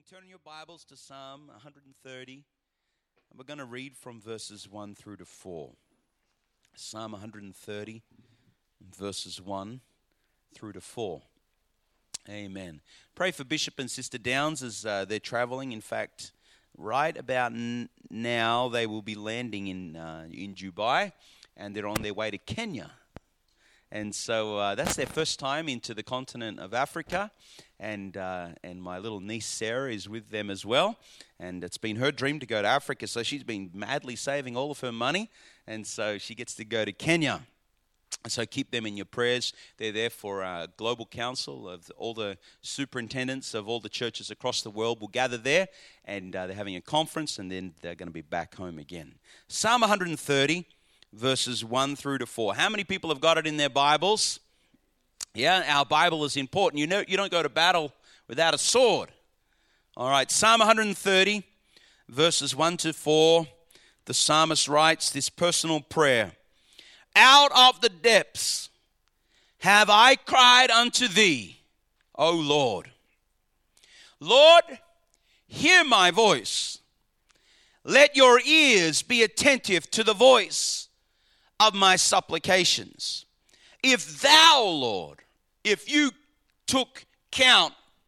Turn your Bibles to Psalm 130, and we're going to read from verses 1 through to 4. Psalm 130, verses 1 through to 4. Amen. Pray for Bishop and Sister Downs as they're traveling. In fact, right about now, they will be landing in Dubai, and they're on their way to Kenya. And so that's their first time into the continent of Africa, and my little niece Sarah is with them as well. And it's been her dream to go to Africa, so she's been madly saving all of her money, and so she gets to go to Kenya. So keep them in your prayers. They're there for a global council of all the superintendents of all the churches across the world will gather there, and they're having a conference, and then they're going to be back home again. Psalm 130. Verses 1 through to 4. How many people have got it in their Bibles? Yeah, our Bible is important. You know, you don't go to battle without a sword. All right, Psalm 130, verses 1 to 4. The psalmist writes this personal prayer. Out of the depths have I cried unto thee, O Lord. Lord, hear my voice. Let your ears be attentive to the voice of my supplications. If thou, Lord, if you took count,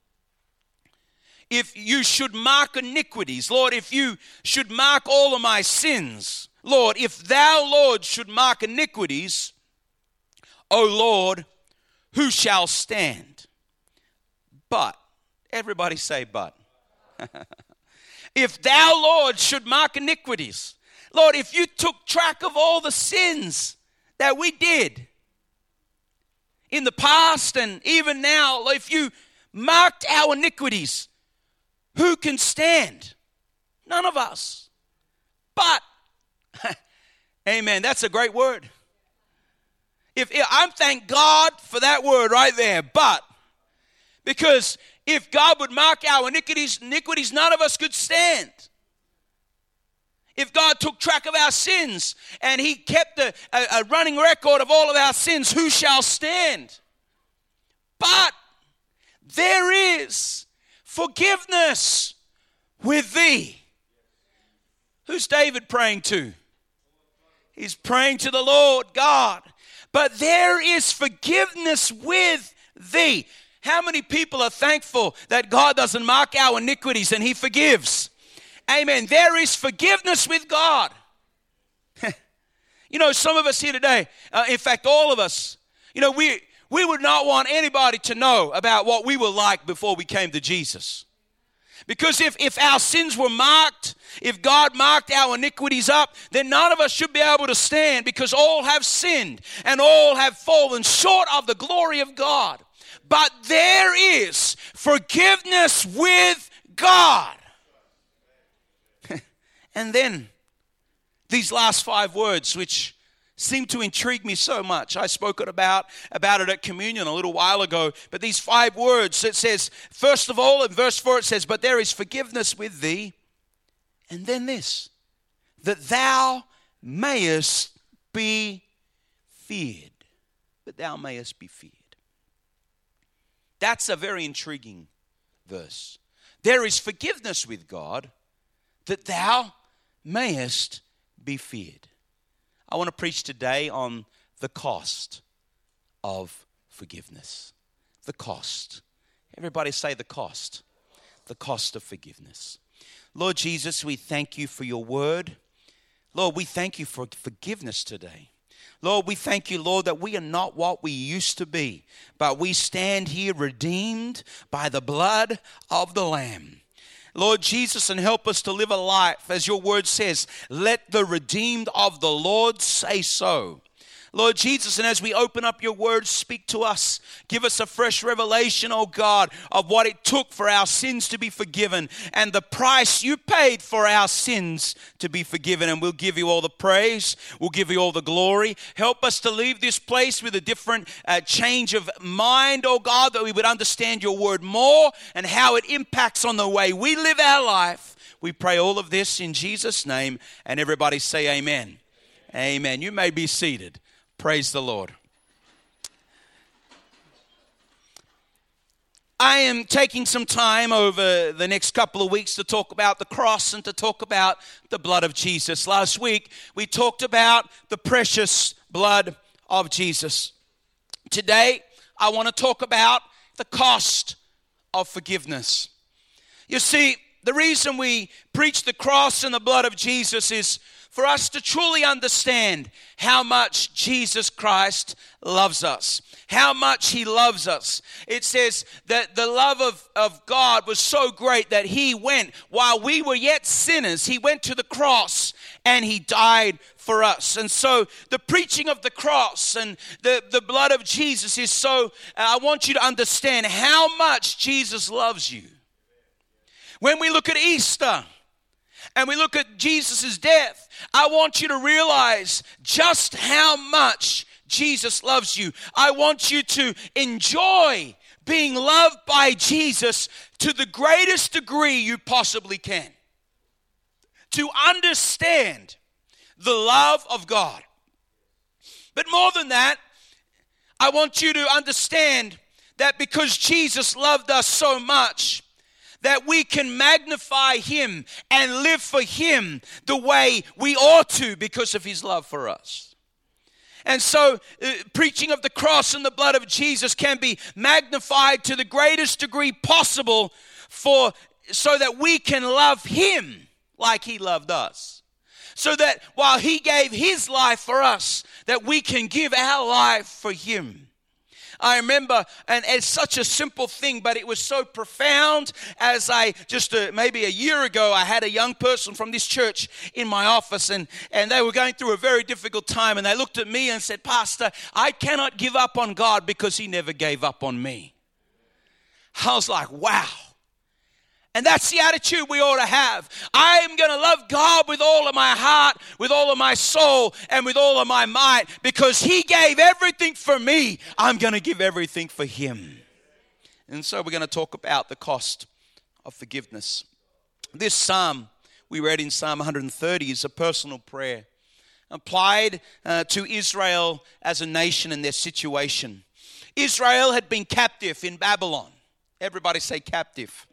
if you should mark iniquities, Lord, if you should mark all of my sins, Lord, if thou, Lord, should mark iniquities, O Lord, who shall stand? But, everybody say but. If thou, Lord, should mark iniquities, Lord, if you took track of all the sins that we did in the past and even now, if you marked our iniquities, who can stand? None of us. But, amen, that's a great word. I thank God for that word right there, but, because if God would mark our iniquities, none of us could stand. If God took track of our sins and he kept a running record of all of our sins, who shall stand? But there is forgiveness with thee. Who's David praying to? He's praying to the Lord God. But there is forgiveness with thee. How many people are thankful that God doesn't mark our iniquities and he forgives? Amen. There is forgiveness with God. You know, some of us here today, in fact, all of us, you know, we would not want anybody to know about what we were like before we came to Jesus. Because if our sins were marked, if God marked our iniquities up, then none of us should be able to stand, because all have sinned and all have fallen short of the glory of God. But there is forgiveness with God. And then these last 5 words, which seem to intrigue me so much. I spoke about it at communion a little while ago. But these 5 words, it says, first of all, in verse 4 it says, but there is forgiveness with thee. And then this, that thou mayest be feared. That thou mayest be feared. That's a very intriguing verse. There is forgiveness with God, that thou mayest be feared. I want to preach today on the cost of forgiveness. The cost. Everybody say the cost. The cost of forgiveness. Lord Jesus, we thank you for your word. Lord, we thank you for forgiveness today. Lord, we thank you, Lord, that we are not what we used to be, but we stand here redeemed by the blood of the Lamb. Lord Jesus, and help us to live a life, as your word says, let the redeemed of the Lord say so. Lord Jesus, and as we open up your word, speak to us. Give us a fresh revelation, oh God, of what it took for our sins to be forgiven and the price you paid for our sins to be forgiven. And we'll give you all the praise. We'll give you all the glory. Help us to leave this place with a different change of mind, oh God, that we would understand your word more and how it impacts on the way we live our life. We pray all of this in Jesus' name. And everybody say amen. Amen. You may be seated. Praise the Lord. I am taking some time over the next couple of weeks to talk about the cross and to talk about the blood of Jesus. Last week, we talked about the precious blood of Jesus. Today, I want to talk about the cost of forgiveness. You see, the reason we preach the cross and the blood of Jesus is for us to truly understand how much Jesus Christ loves us, how much He loves us. It says that the love of God was so great that He went, while we were yet sinners, He went to the cross and He died for us. And so the preaching of the cross and the blood of Jesus is so, I want you to understand how much Jesus loves you. When we look at Easter, and we look at Jesus' death, I want you to realize just how much Jesus loves you. I want you to enjoy being loved by Jesus to the greatest degree you possibly can. To understand the love of God. But more than that, I want you to understand that because Jesus loved us so much, that we can magnify Him and live for Him the way we ought to because of His love for us. And so preaching of the cross and the blood of Jesus can be magnified to the greatest degree possible so that we can love Him like He loved us. So that while He gave His life for us, that we can give our life for Him. I remember, and it's such a simple thing, but it was so profound as maybe a year ago, I had a young person from this church in my office, and they were going through a very difficult time, and they looked at me and said, "Pastor, I cannot give up on God because He never gave up on me." I was like, wow. And that's the attitude we ought to have. I am going to love God with all of my heart, with all of my soul, and with all of my might. Because He gave everything for me, I'm going to give everything for Him. And so we're going to talk about the cost of forgiveness. This psalm we read in Psalm 130 is a personal prayer applied to Israel as a nation and their situation. Israel had been captive in Babylon. Everybody say captive.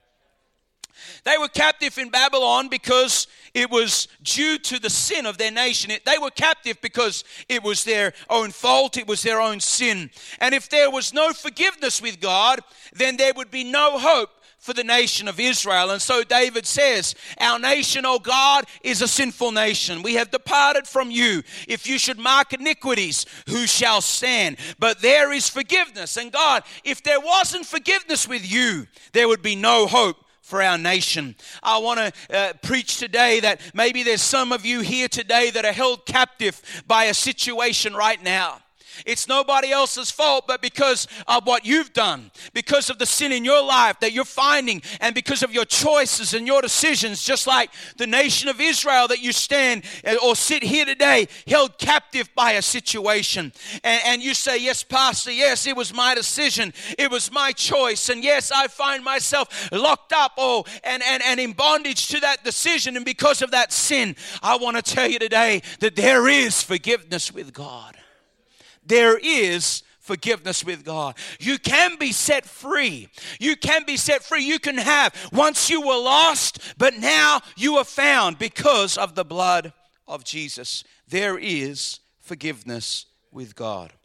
They were captive in Babylon because it was due to the sin of their nation. They were captive because it was their own fault. It was their own sin. And if there was no forgiveness with God, then there would be no hope for the nation of Israel. And so David says, "Our nation, O God, is a sinful nation. We have departed from you. If you should mark iniquities, who shall stand? But there is forgiveness." And God, if there wasn't forgiveness with you, there would be no hope for our nation. I want to preach today that maybe there's some of you here today that are held captive by a situation right now. It's nobody else's fault, but because of what you've done, because of the sin in your life that you're finding, and because of your choices and your decisions, just like the nation of Israel, that you stand or sit here today held captive by a situation. And you say, "Yes, Pastor, yes, it was my decision. It was my choice. And yes, I find myself locked up and in bondage to that decision. And because of that sin," I want to tell you today that there is forgiveness with God. There is forgiveness with God. You can be set free. You can be set free. You can have, once you were lost, but now you are found because of the blood of Jesus. There is forgiveness with God.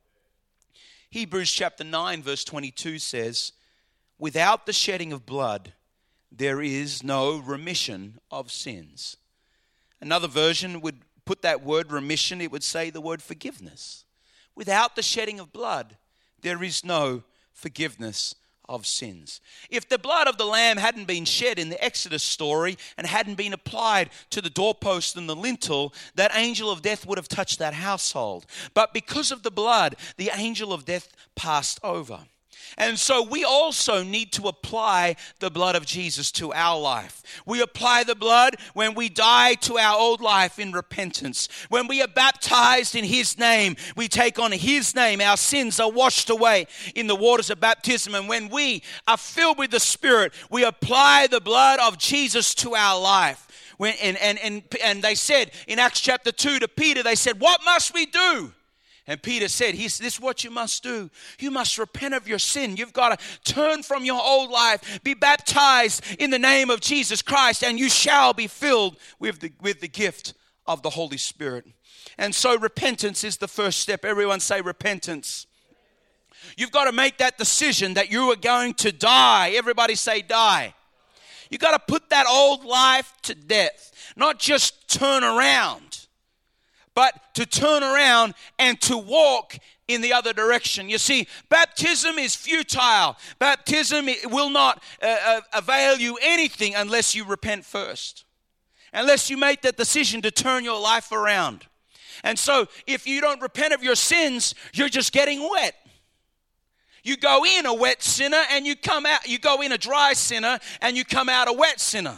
Hebrews chapter 9 verse 22 says, "Without the shedding of blood, there is no remission of sins." Another version would put that word remission, it would say the word forgiveness. Without the shedding of blood, there is no forgiveness of sins. If the blood of the lamb hadn't been shed in the Exodus story and hadn't been applied to the doorpost and the lintel, that angel of death would have touched that household. But because of the blood, the angel of death passed over. And so we also need to apply the blood of Jesus to our life. We apply the blood when we die to our old life in repentance. When we are baptized in His name, we take on His name. Our sins are washed away in the waters of baptism. And when we are filled with the Spirit, we apply the blood of Jesus to our life. And they said in Acts chapter 2 to Peter, they said, "What must we do?" And Peter said, this is what you must do. You must repent of your sin. You've got to turn from your old life, be baptized in the name of Jesus Christ, and you shall be filled with the gift of the Holy Spirit. And so repentance is the first step. Everyone say repentance. You've got to make that decision that you are going to die. Everybody say die. You've got to put that old life to death. Not just turn around, but to turn around and to walk in the other direction. You see, baptism is futile. Baptism will not avail you anything unless you repent first. Unless you make that decision to turn your life around. And so, if you don't repent of your sins, you're just getting wet. You go in a wet sinner and you come out. You go in a dry sinner and you come out a wet sinner.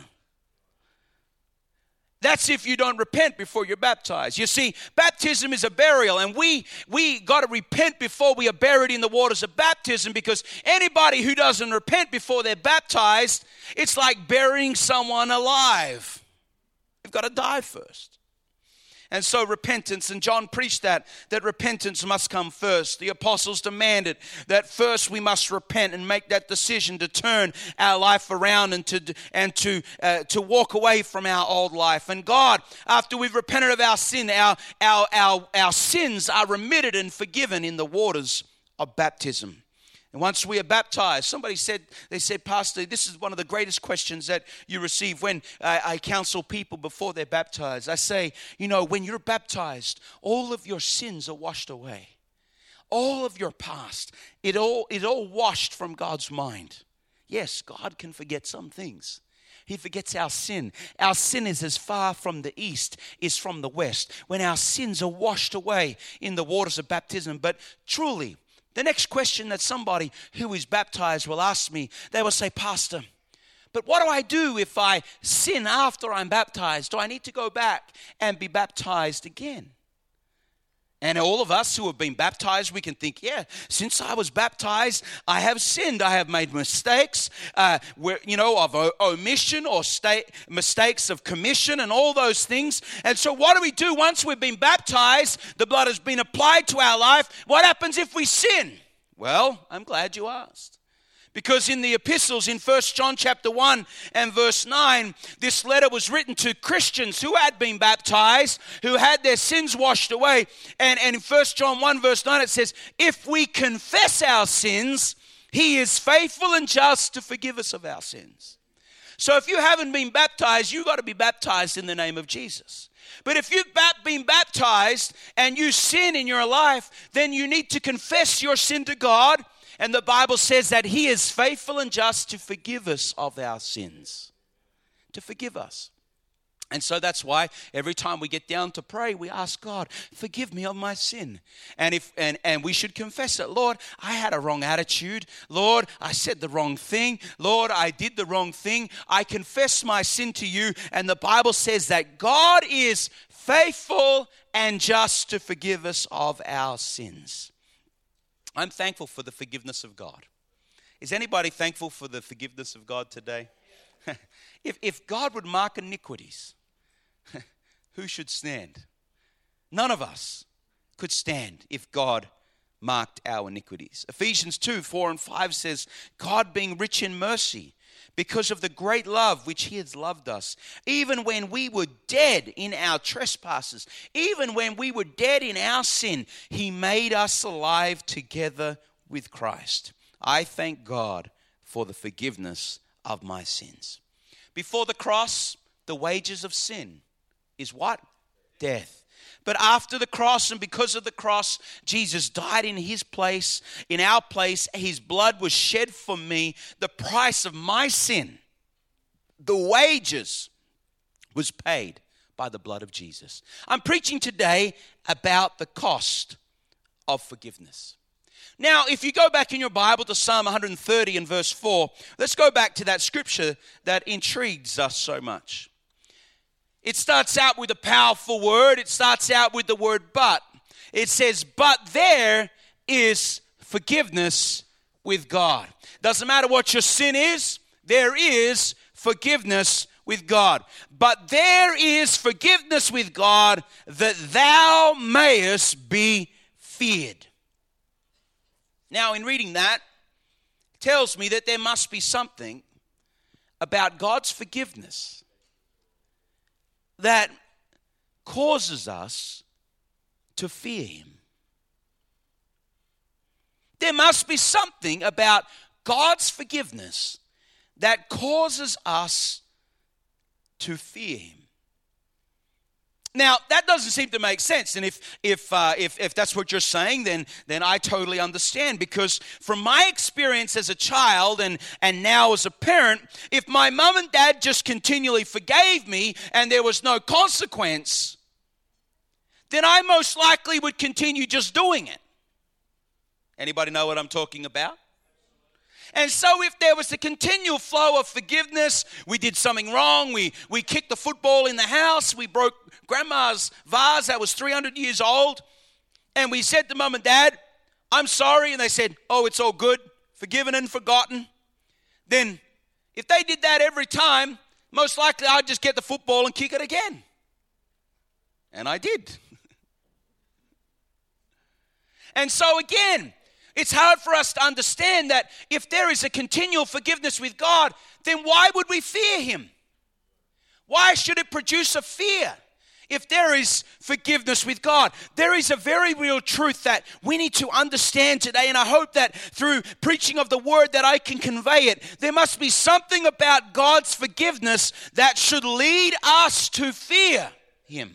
That's if you don't repent before you're baptized. You see, baptism is a burial, and we got to repent before we are buried in the waters of baptism, because anybody who doesn't repent before they're baptized, it's like burying someone alive. You've got to die first. And so repentance, and John preached that repentance must come first. The apostles demanded that first we must repent and make that decision to turn our life around and to walk away from our old life. And God, after we've repented of our sin, our sins are remitted and forgiven in the waters of baptism. And once we are baptized, they said, Pastor, this is one of the greatest questions that you receive when I counsel people before they're baptized. I say, when you're baptized, all of your sins are washed away. All of your past, it all washed from God's mind. Yes, God can forget some things. He forgets our sin. Our sin is as far from the east as from the west. When our sins are washed away in the waters of baptism. But truly, the next question that somebody who is baptized will ask me, they will say, Pastor, but what do I do if I sin after I'm baptized? Do I need to go back and be baptized again? And all of us who have been baptized, we can think, yeah, since I was baptized, I have sinned. I have made mistakes, of omission or mistakes of commission and all those things. And so what do we do once we've been baptized? The blood has been applied to our life. What happens if we sin? Well, I'm glad you asked. Because in the epistles, in 1 John chapter 1 and verse 9, this letter was written to Christians who had been baptized, who had their sins washed away. And in 1 John 1 verse 9 it says, if we confess our sins, He is faithful and just to forgive us of our sins. So if you haven't been baptized, you've got to be baptized in the name of Jesus. But if you've been baptized and you sin in your life, then you need to confess your sin to God. And the Bible says that He is faithful and just to forgive us of our sins. To forgive us. And so that's why every time we get down to pray, we ask God, forgive me of my sin. And we should confess it. Lord, I had a wrong attitude. Lord, I said the wrong thing. Lord, I did the wrong thing. I confess my sin to you. And the Bible says that God is faithful and just to forgive us of our sins. I'm thankful for the forgiveness of God. Is anybody thankful for the forgiveness of God today? If God would mark iniquities, who should stand? None of us could stand if God marked our iniquities. Ephesians 2, 4 and 5 says, God being rich in mercy, because of the great love which He has loved us, even when we were dead in our trespasses, even when we were dead in our sin, He made us alive together with Christ. I thank God for the forgiveness of my sins. Before the cross, the wages of sin is what? Death. But after the cross and because of the cross, Jesus died in His place, in our place. His blood was shed for me. The price of my sin, the wages, was paid by the blood of Jesus. I'm preaching today about the cost of forgiveness. Now, if you go back in your Bible to Psalm 130 and verse 4, let's go back to that scripture that intrigues us so much. It starts out with a powerful word. It starts out with the word but. It says, but there is forgiveness with God. Doesn't matter what your sin is, there is forgiveness with God. But there is forgiveness with God that thou mayest be feared. Now, in reading that, it tells me that there must be something about God's forgiveness that causes us to fear him. There must be something about God's forgiveness that causes us to fear him. Now, that doesn't seem to make sense, and if that's what you're saying, then I totally understand, because from my experience as a child and now as a parent, if my mom and dad just continually forgave me and there was no consequence, then I most likely would continue just doing it. Anybody know what I'm talking about? And so if there was a continual flow of forgiveness, we did something wrong, we kicked the football in the house, we broke grandma's vase that was 300 years old, and we said to mom and dad, I'm sorry, and they said, oh, it's all good, forgiven and forgotten, then if they did that every time, most likely I'd just get the football and kick it again. And I did. And so again, it's hard for us to understand that if there is a continual forgiveness with God, then why would we fear him? Why should it produce a fear if there is forgiveness with God? There is a very real truth that we need to understand today, and I hope that through preaching of the word that I can convey it. There must be something about God's forgiveness that should lead us to fear him.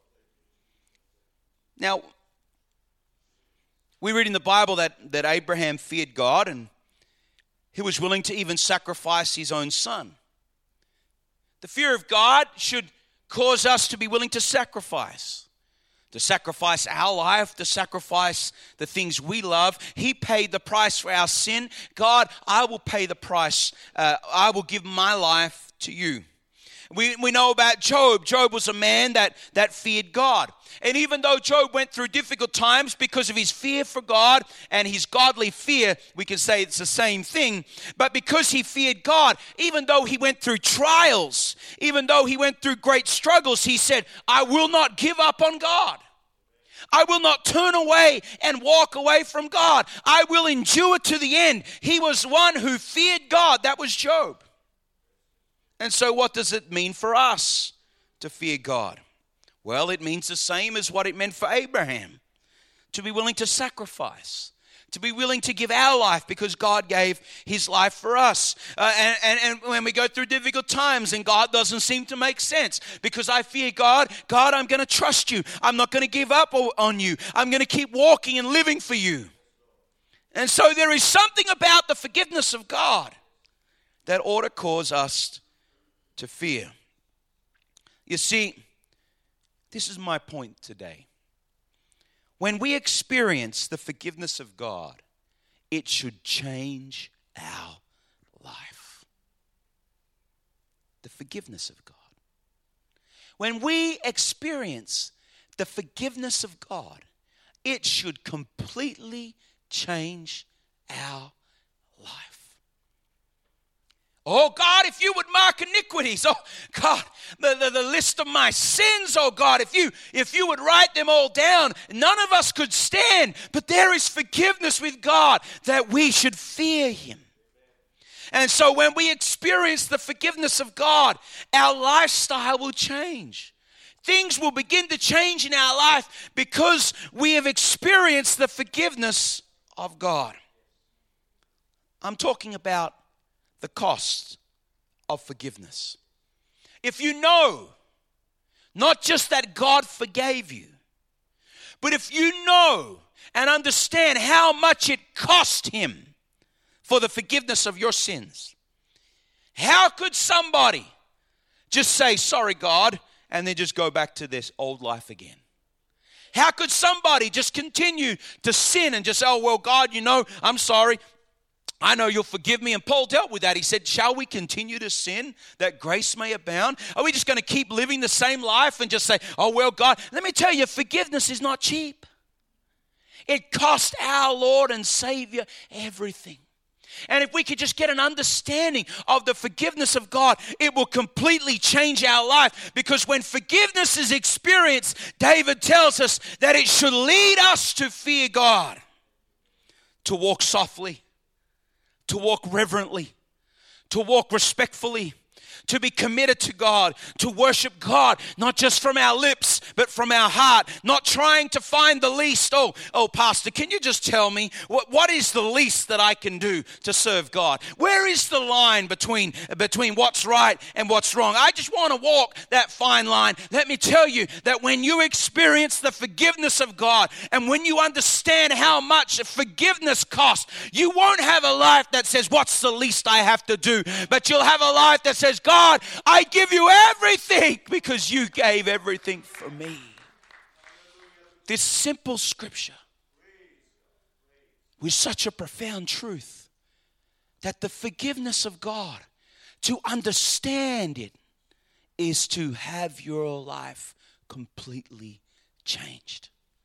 Now, we read in the Bible that Abraham feared God, and he was willing to even sacrifice his own son. The fear of God should cause us to be willing to sacrifice our life, to sacrifice the things we love. He paid the price for our sin. God, I will pay the price. I will give my life to you. We know about Job. Job was a man that feared God. And even though Job went through difficult times because of his fear for God and his godly fear, we can say it's the same thing. But because he feared God, even though he went through trials, even though he went through great struggles, he said, I will not give up on God. I will not turn away and walk away from God. I will endure to the end. He was one who feared God. That was Job. And so what does it mean for us to fear God? Well, it means the same as what it meant for Abraham. To be willing to sacrifice. To be willing to give our life because God gave his life for us. And when we go through difficult times and God doesn't seem to make sense, because I fear God, God, I'm going to trust you. I'm not going to give up on you. I'm going to keep walking and living for you. And so there is something about the forgiveness of God that ought to cause us to fear. You see, this is my point today. When we experience the forgiveness of God, it should change our life. The forgiveness of God. When we experience the forgiveness of God, it should completely change our life. Oh God, if you would mark iniquities, oh God, the list of my sins, oh God, if you would write them all down, none of us could stand. But there is forgiveness with God that we should fear him. And so when we experience the forgiveness of God, our lifestyle will change. Things will begin to change in our life because we have experienced the forgiveness of God. I'm talking about the cost of forgiveness. If you know, not just that God forgave you, but if you know and understand how much it cost him for the forgiveness of your sins, how could somebody just say, sorry, God, and then just go back to this old life again? How could somebody just continue to sin and just say, oh, well, God, you know, I'm sorry. I know you'll forgive me. And Paul dealt with that. He said, shall we continue to sin that grace may abound? Are we just going to keep living the same life and just say, oh, well, God, let me tell you, forgiveness is not cheap. It cost our Lord and Savior everything. And if we could just get an understanding of the forgiveness of God, it will completely change our life. Because when forgiveness is experienced, David tells us that it should lead us to fear God, to walk softly, to walk reverently, to walk respectfully, to be committed to God, to worship God, not just from our lips, but from our heart, not trying to find the least. Oh, Pastor, can you just tell me what is the least that I can do to serve God? Where is the line between what's right and what's wrong? I just want to walk that fine line. Let me tell you that when you experience the forgiveness of God and when you understand how much forgiveness costs, you won't have a life that says, what's the least I have to do? But you'll have a life that says, God, I give you everything because you gave everything for me. This simple scripture with such a profound truth that the forgiveness of God, to understand it, is to have your life completely changed.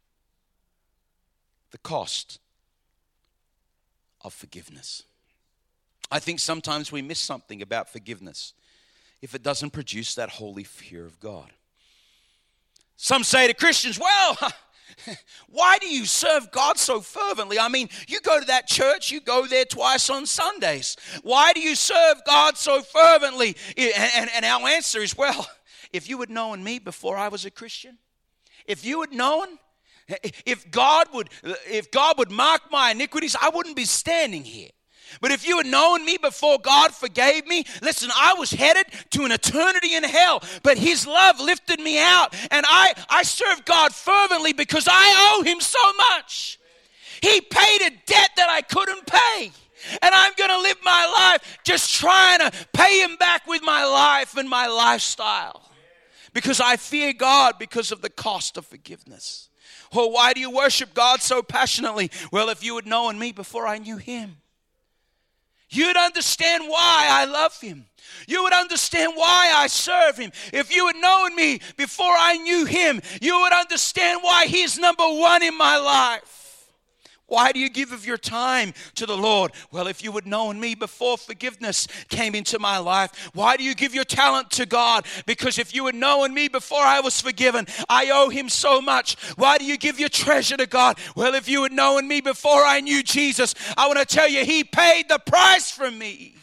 The cost of forgiveness. I think sometimes we miss something about forgiveness if it doesn't produce that holy fear of God. Some say to Christians, well, why do you serve God so fervently? I mean, you go to that church, you go there twice on Sundays. Why do you serve God so fervently? And our answer is, well, if you had known me before I was a Christian, if you had known, if God would mark my iniquities, I wouldn't be standing here. But if you had known me before God forgave me, listen, I was headed to an eternity in hell, but his love lifted me out, and I serve God fervently because I owe him so much. He paid a debt that I couldn't pay, and I'm going to live my life just trying to pay him back with my life and my lifestyle because I fear God because of the cost of forgiveness. Well, why do you worship God so passionately? Well, if you had known me before I knew him, you'd understand why I love him. You would understand why I serve him. If you had known me before I knew him, you would understand why he's number one in my life. Why do you give of your time to the Lord? Well, if you had known me before forgiveness came into my life. Why do you give your talent to God? Because if you had known me before I was forgiven, I owe him so much. Why do you give your treasure to God? Well, if you had known me before I knew Jesus, I want to tell you, he paid the price for me.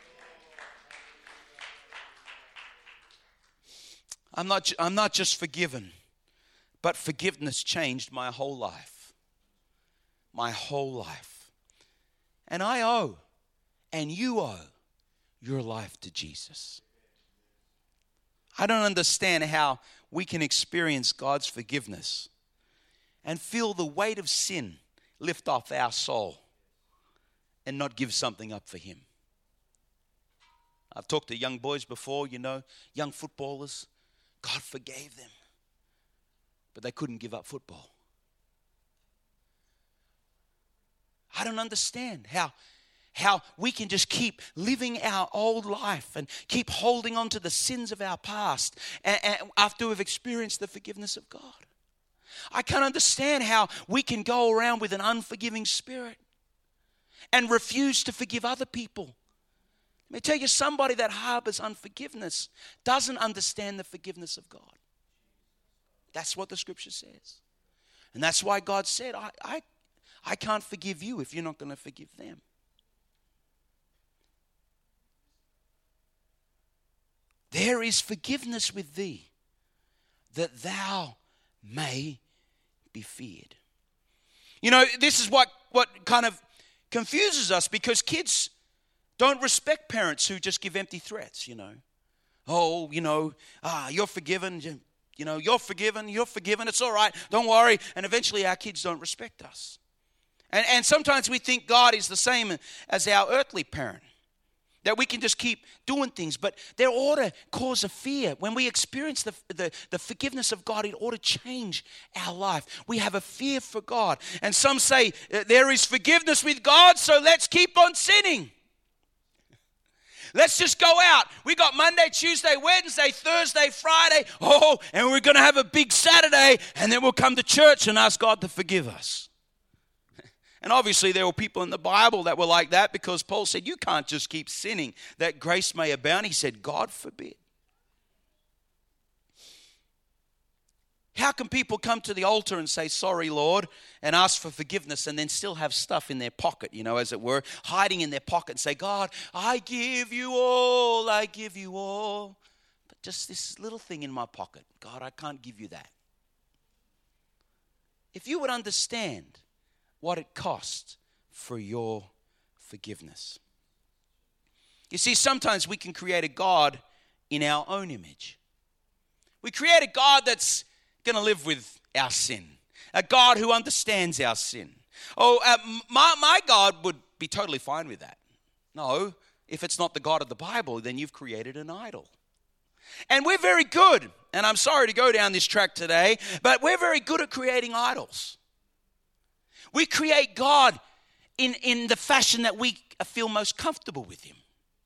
I'm not just forgiven, but forgiveness changed my whole life. My whole life. And I owe, and you owe, your life to Jesus. I don't understand how we can experience God's forgiveness and feel the weight of sin lift off our soul and not give something up for him. I've talked to young boys before, young footballers. God forgave them, but they couldn't give up football. I don't understand how we can just keep living our old life and keep holding on to the sins of our past and after we've experienced the forgiveness of God. I can't understand how we can go around with an unforgiving spirit and refuse to forgive other people. Let me tell you, somebody that harbors unforgiveness doesn't understand the forgiveness of God. That's what the scripture says. And that's why God said, I can't forgive you if you're not going to forgive them. There is forgiveness with thee, that thou may be feared. This is what kind of confuses us, because kids don't respect parents who just give empty threats, Oh, you're forgiven, you're forgiven, it's all right, don't worry. And eventually our kids don't respect us. And sometimes we think God is the same as our earthly parent, that we can just keep doing things, but there ought to cause a fear. When we experience the forgiveness of God, it ought to change our life. We have a fear for God. And some say, there is forgiveness with God, so let's keep on sinning. Let's just go out. We got Monday, Tuesday, Wednesday, Thursday, Friday. And we're going to have a big Saturday, and then we'll come to church and ask God to forgive us. And obviously there were people in the Bible that were like that, because Paul said, you can't just keep sinning that grace may abound. He said, God forbid. How can people come to the altar and say, sorry, Lord, and ask for forgiveness, and then still have stuff in their pocket, as it were, hiding in their pocket, and say, God, I give you all, I give you all. But just this little thing in my pocket, God, I can't give you that. If you would understand what it costs for your forgiveness. You see, sometimes we can create a God in our own image. We create a God that's going to live with our sin. A God who understands our sin. My God would be totally fine with that. No, if it's not the God of the Bible, then you've created an idol. And we're very good, and I'm sorry to go down this track today, but we're very good at creating idols. We create God in the fashion that we feel most comfortable with him.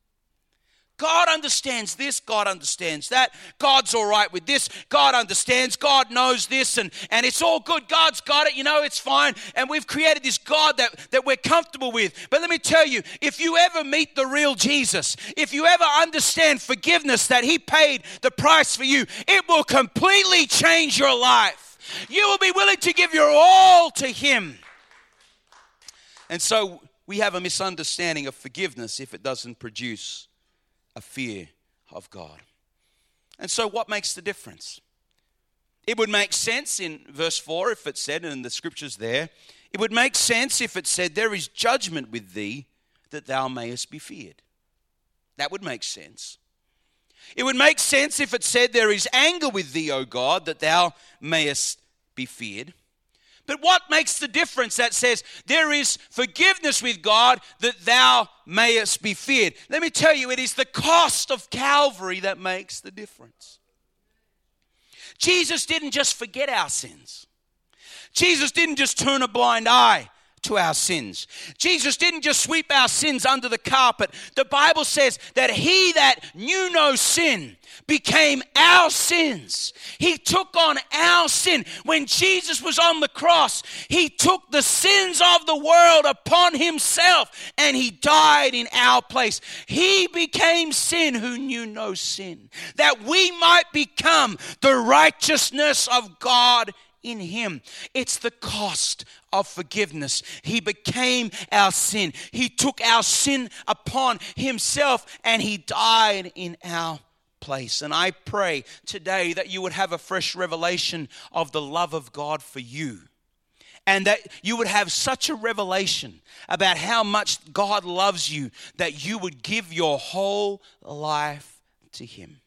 God understands this, God understands that, God's all right with this, God understands, God knows this, and it's all good, God's got it, it's fine, and we've created this God that we're comfortable with. But let me tell you, if you ever meet the real Jesus, if you ever understand forgiveness, that he paid the price for you, it will completely change your life. You will be willing to give your all to him. And so we have a misunderstanding of forgiveness if it doesn't produce a fear of God. And so what makes the difference? It would make sense in verse 4 if it said, and the scripture's there, it would make sense if it said, there is judgment with thee that thou mayest be feared. That would make sense. It would make sense if it said, there is anger with thee, O God, that thou mayest be feared. But what makes the difference that says there is forgiveness with God that thou mayest be feared? Let me tell you, it is the cost of Calvary that makes the difference. Jesus didn't just forget our sins. Jesus didn't just turn a blind eye to our sins. Jesus didn't just sweep our sins under the carpet. The Bible says that he that knew no sin became our sins. He took on our sin. When Jesus was on the cross, he took the sins of the world upon himself and he died in our place. He became sin who knew no sin, that we might become the righteousness of God in him. It's the cost of forgiveness. He became our sin. He took our sin upon himself and he died in our place. And I pray today that you would have a fresh revelation of the love of God for you. And that you would have such a revelation about how much God loves you that you would give your whole life to him.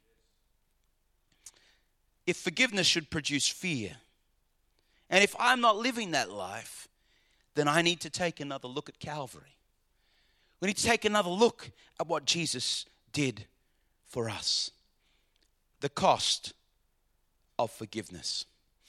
If forgiveness should produce fear, and if I'm not living that life, then I need to take another look at Calvary. We need to take another look at what Jesus did for us. The cost of forgiveness.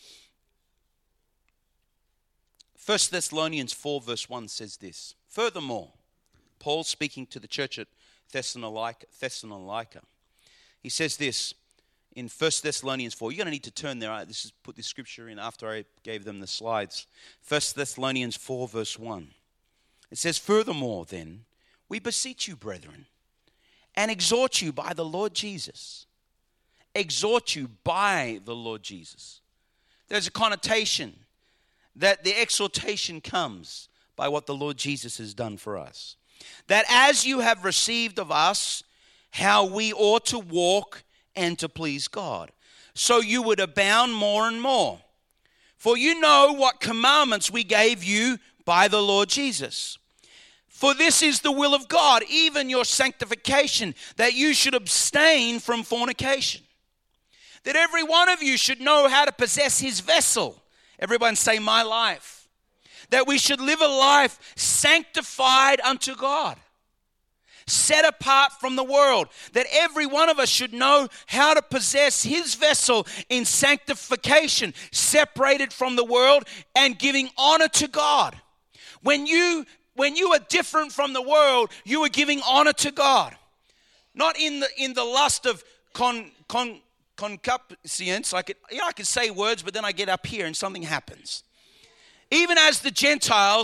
1 Thessalonians 4 verse 1 says this. Furthermore, Paul speaking to the church at Thessalonica, he says this in 1 Thessalonians 4. You're going to need to turn there. Put this scripture in after I gave them the slides. 1 Thessalonians 4 verse 1. It says, furthermore then, we beseech you, brethren, and exhort you by the Lord Jesus. Exhort you by the Lord Jesus. There's a connotation that the exhortation comes by what the Lord Jesus has done for us. That as you have received of us how we ought to walk and to please God, so you would abound more and more. For you know what commandments we gave you by the Lord Jesus. For this is the will of God, even your sanctification, that you should abstain from fornication. That every one of you should know how to possess his vessel. Everyone say, my life. That we should live a life sanctified unto God, set apart from the world. That every one of us should know how to possess his vessel in sanctification, separated from the world and giving honor to God. When you are different from the world, you are giving honor to God. Not in the lust of concupiscence. I could say words, but then I get up here and something happens. Even as the Gentiles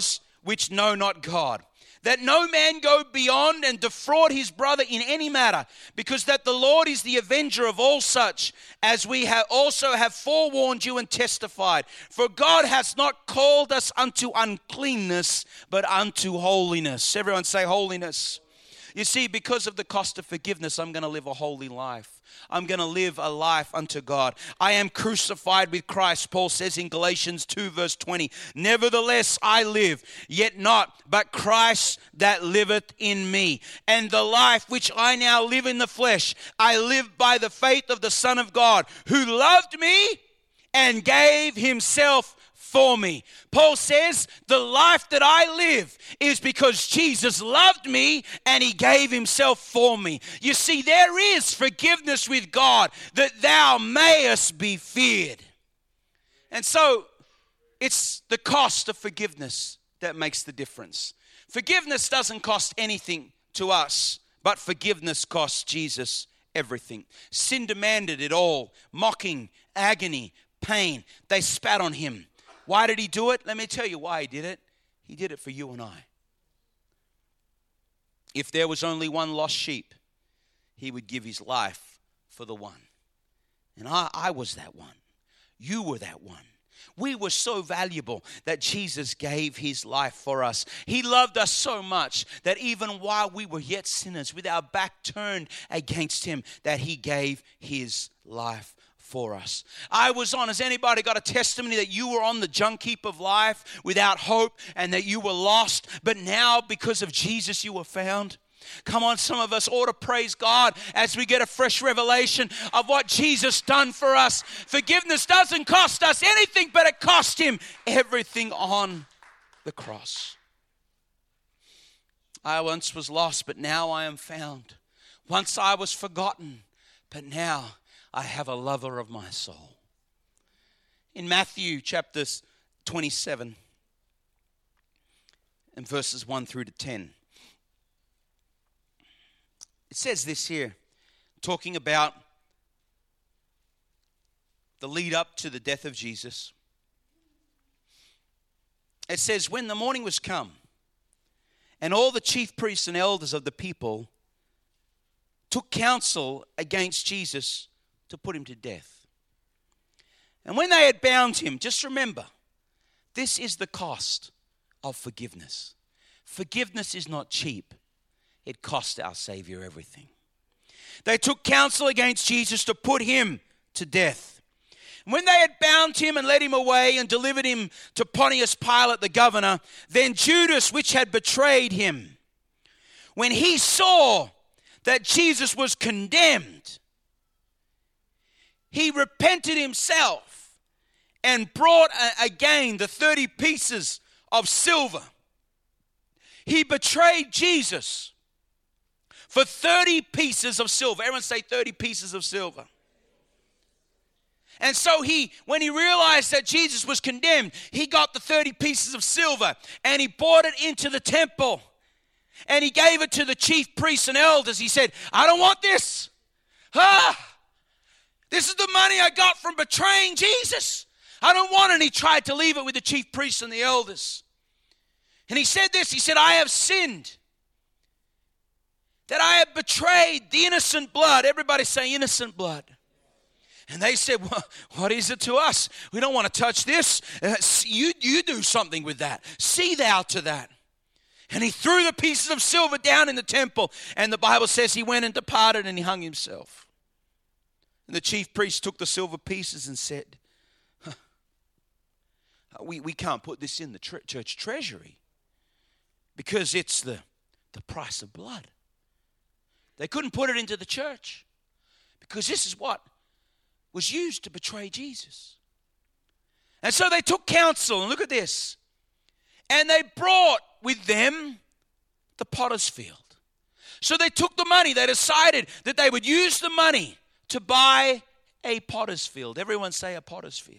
which know not God. That no man go beyond and defraud his brother in any matter, because that the Lord is the avenger of all such, as we have also have forewarned you and testified. For God has not called us unto uncleanness, but unto holiness. Everyone say holiness. You see, because of the cost of forgiveness, I'm going to live a holy life. I'm going to live a life unto God. I am crucified with Christ, Paul says in Galatians 2 verse 20. Nevertheless I live, yet not, but Christ that liveth in me. And the life which I now live in the flesh, I live by the faith of the Son of God, who loved me and gave himself for me. Paul says, the life that I live is because Jesus loved me and he gave himself for me. You see, there is forgiveness with God, that thou mayest be feared. And so it's the cost of forgiveness that makes the difference. Forgiveness doesn't cost anything to us, but forgiveness costs Jesus everything. Sin demanded it all. Mocking, agony, pain. They spat on him. Why did he do it? Let me tell you why he did it. He did it for you and I. If there was only one lost sheep, he would give his life for the one. And I was that one. You were that one. We were so valuable that Jesus gave his life for us. He loved us so much that even while we were yet sinners, with our back turned against him, that he gave his life for us. I was on, has anybody got a testimony that you were on the junk heap of life without hope and that you were lost, but now because of Jesus you were found? Come on, some of us ought to praise God as we get a fresh revelation of what Jesus done for us. Forgiveness doesn't cost us anything, but it cost him everything on the cross. I once was lost, but now I am found. Once I was forgotten, but now I have a lover of my soul. In Matthew chapter 27 and verses 1 through to 10. It says this here, talking about the lead up to the death of Jesus. It says, when the morning was come, and all the chief priests and elders of the people took counsel against Jesus to put him to death. And when they had bound him, just remember, this is the cost of forgiveness. Forgiveness is not cheap. It cost our Savior everything. They took counsel against Jesus to put him to death. And when they had bound him and led him away and delivered him to Pontius Pilate the governor, then Judas, which had betrayed him, when he saw that Jesus was condemned, he repented himself and brought again the 30 pieces of silver. He betrayed Jesus for 30 pieces of silver. Everyone say 30 pieces of silver. And so when he realized that Jesus was condemned, he got the 30 pieces of silver and he brought it into the temple. And he gave it to the chief priests and elders. He said, I don't want this. This is the money I got from betraying Jesus. I don't want it. And he tried to leave it with the chief priests and the elders. And he said this, he said, I have sinned, that I have betrayed the innocent blood. Everybody say innocent blood. And they said, well, what is it to us? We don't want to touch this. You do something with that. See thou to that. And he threw the pieces of silver down in the temple. And the Bible says he went and departed and he hung himself. And the chief priest took the silver pieces and said, we can't put this in the church treasury because it's the price of blood. They couldn't put it into the church because this is what was used to betray Jesus. And so they took counsel, and look at this. And they brought with them the potter's field. So they took the money. They decided that they would use the money to buy a potter's field. Everyone say a potter's field.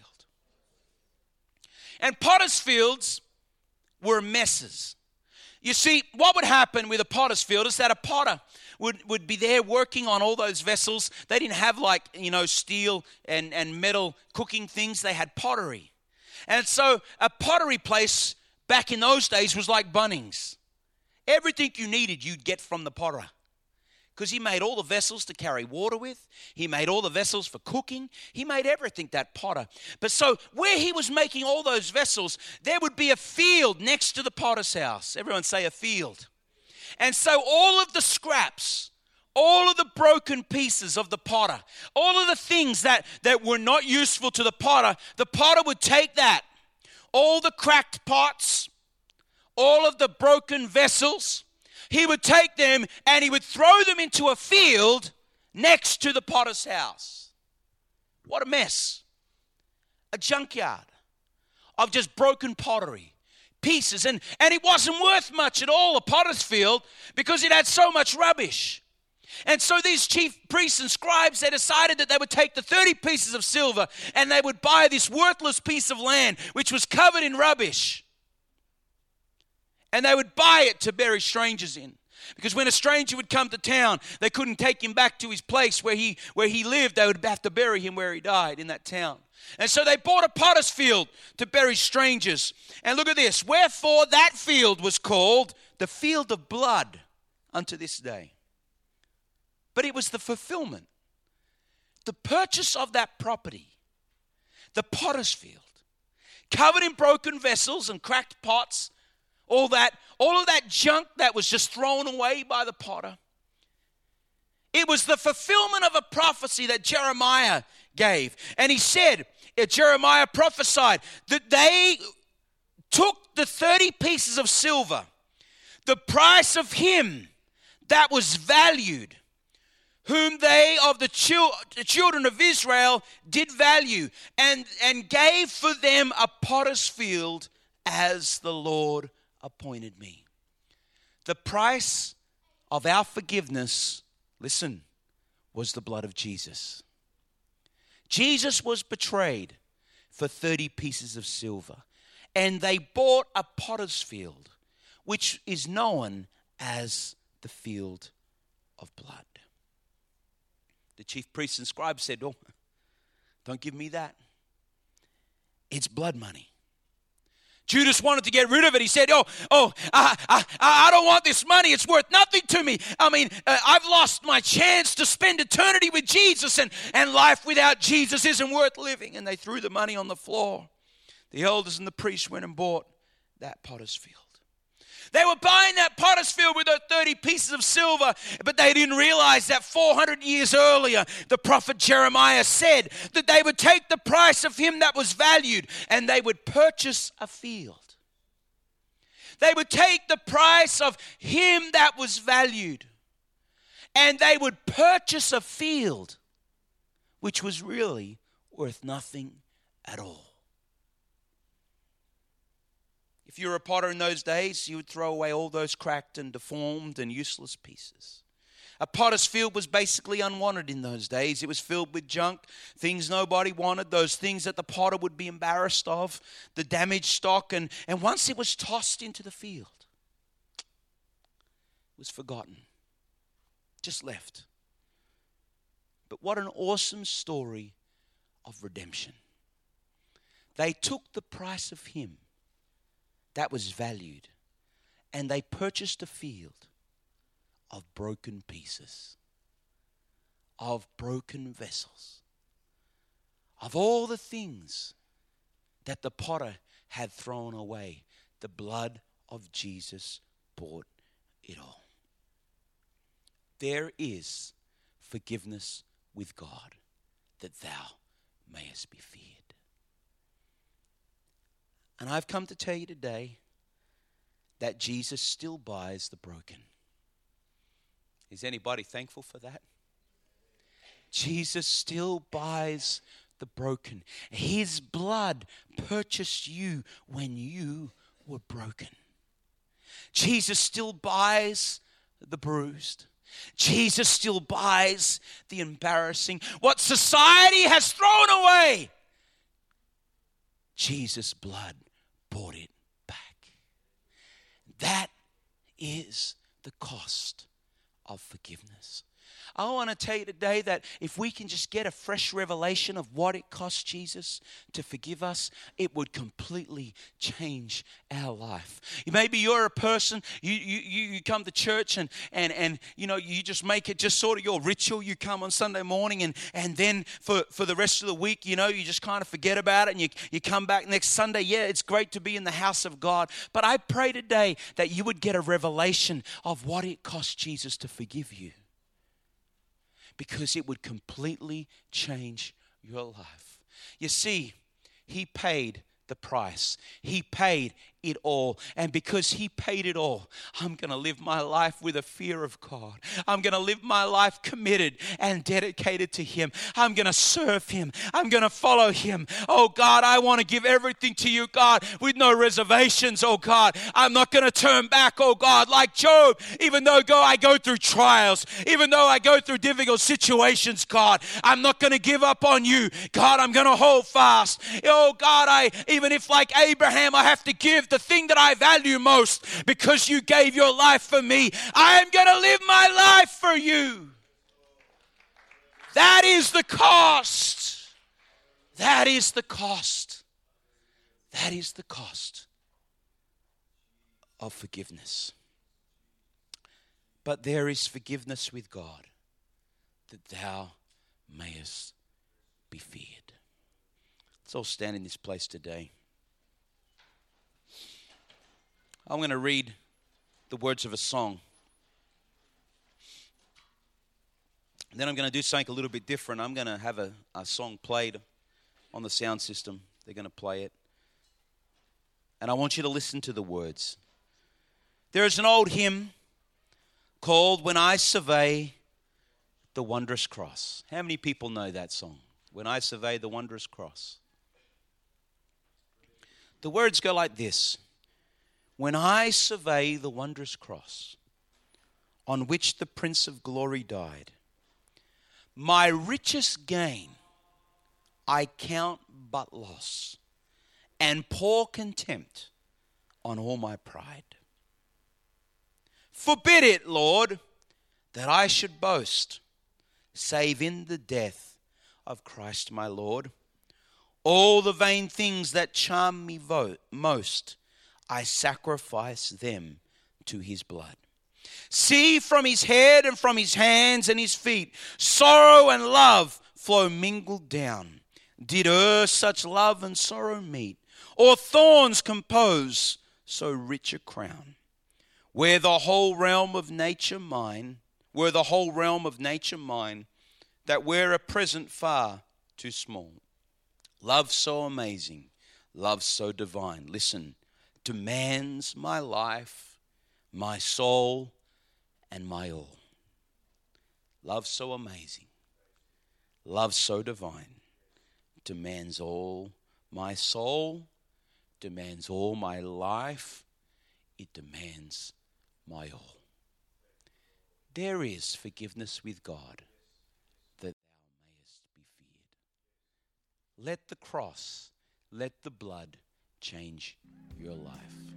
And potter's fields were messes. You see, what would happen with a potter's field is that a potter would be there working on all those vessels. They didn't have steel and metal cooking things. They had pottery. And so a pottery place back in those days was like Bunnings. Everything you needed, you'd get from the potter. Because he made all the vessels to carry water with. He made all the vessels for cooking. He made everything, that potter. But so where he was making all those vessels, there would be a field next to the potter's house. Everyone say a field. And so all of the scraps, all of the broken pieces of the potter, all of the things that were not useful to the potter would take that. All the cracked pots, all of the broken vessels, he would take them and he would throw them into a field next to the potter's house. What a mess. A junkyard of just broken pottery, pieces. And it wasn't worth much at all, a potter's field, because it had so much rubbish. And so these chief priests and scribes, they decided that they would take the 30 pieces of silver and they would buy this worthless piece of land which was covered in rubbish. And they would buy it to bury strangers in. Because when a stranger would come to town, they couldn't take him back to his place where he lived. They would have to bury him where he died, in that town. And so they bought a potter's field to bury strangers. And look at this. Wherefore that field was called the field of blood unto this day. But it was the fulfillment, the purchase of that property, the potter's field, covered in broken vessels and cracked pots, all of that junk that was just thrown away by the potter. It was the fulfillment of a prophecy that Jeremiah gave. And he said, Jeremiah prophesied that they took the 30 pieces of silver, the price of him that was valued, whom they of the children of Israel did value, and gave for them a potter's field as the Lord appointed me. The price of our forgiveness, listen, was the blood of Jesus. Jesus was betrayed for 30 pieces of silver, and they bought a potter's field, which is known as the field of blood. The chief priests and scribes said, "Oh, don't give me that. It's blood money." Judas wanted to get rid of it. He said, I don't want this money. It's worth nothing to me. I mean, I've lost my chance to spend eternity with Jesus, and life without Jesus isn't worth living. And they threw the money on the floor. The elders and the priests went and bought that potter's field. They were buying that potter's field with those 30 pieces of silver, but they didn't realize that 400 years earlier, the prophet Jeremiah said that they would take the price of him that was valued and they would purchase a field. They would take the price of him that was valued and they would purchase a field which was really worth nothing at all. If you were a potter in those days, you would throw away all those cracked and deformed and useless pieces. A potter's field was basically unwanted in those days. It was filled with junk, things nobody wanted, those things that the potter would be embarrassed of, the damaged stock, and once it was tossed into the field, it was forgotten, just left. But what an awesome story of redemption. They took the price of him that was valued, and they purchased a field of broken pieces, of broken vessels, of all the things that the potter had thrown away. The blood of Jesus bought it all. There is forgiveness with God, that thou mayest be feared. And I've come to tell you today that Jesus still buys the broken. Is anybody thankful for that? Jesus still buys the broken. His blood purchased you when you were broken. Jesus still buys the bruised. Jesus still buys the embarrassing. What society has thrown away, Jesus' blood bought it back. That is the cost of forgiveness. I want to tell you today that if we can just get a fresh revelation of what it cost Jesus to forgive us, it would completely change our life. Maybe you're a person, you come to church and you just make it just sort of your ritual. You come on Sunday morning and then for the rest of the week, you just kind of forget about it, and you come back next Sunday. Yeah, it's great to be in the house of God. But I pray today that you would get a revelation of what it cost Jesus to forgive you, because it would completely change your life. You see, he paid the price. He paid it all. And because he paid it all, I'm going to live my life with a fear of God. I'm going to live my life committed and dedicated to him. I'm going to serve him. I'm going to follow him. Oh God, I want to give everything to you, God, with no reservations, oh God. I'm not going to turn back, oh God, like Job. Even though I go through trials, even though I go through difficult situations, God, I'm not going to give up on you. God, I'm going to hold fast. Oh God, even if like Abraham, I have to give the thing that I value most because you gave your life for me, I am going to live my life for you. That is the cost. That is the cost. That is the cost of forgiveness. But there is forgiveness with God, that thou mayest be feared. Let's all stand in this place today. I'm going to read the words of a song. Then I'm going to do something a little bit different. I'm going to have a song played on the sound system. They're going to play it. And I want you to listen to the words. There is an old hymn called "When I Survey the Wondrous Cross." How many people know that song? When I survey the wondrous cross. The words go like this. When I survey the wondrous cross on which the Prince of Glory died, my richest gain I count but loss, and pour contempt on all my pride. Forbid it, Lord, that I should boast, save in the death of Christ my Lord. All the vain things that charm me most, I sacrifice them to his blood. See, from his head and from his hands and his feet, sorrow and love flow mingled down. Did such love and sorrow meet, or thorns compose so rich a crown? Were the whole realm of nature mine, that were a present far too small. Love so amazing, love so divine, listen, demands my life, my soul, and my all. Love so amazing, love so divine, demands all my soul, demands all my life, it demands my all. There is forgiveness with God, that thou mayest be feared. Let the cross, let the blood change your life.